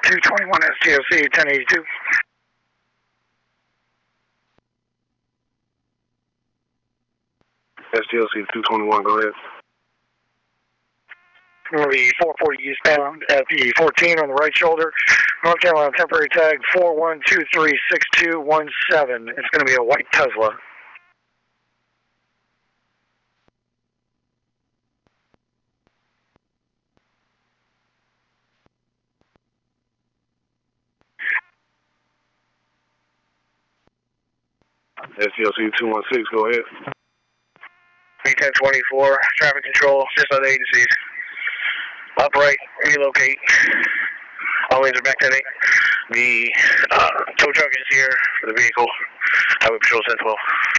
221 STOC 1082. STLC 221, go ahead. Going to be 440 eastbound at the 14 on the right shoulder. North Carolina temporary tag 41236217. It's going to be a white Tesla. STLC 216, go ahead. 1024, traffic control, assist other agencies. Upright, relocate. All lanes are back to 8. The tow truck is here for the vehicle. Highway Patrol 1012.